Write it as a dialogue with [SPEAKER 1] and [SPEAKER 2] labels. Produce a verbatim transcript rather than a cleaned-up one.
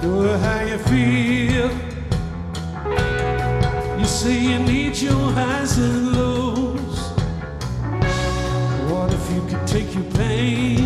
[SPEAKER 1] know how you feel. You say you need your highs and lows. What if you could take your pain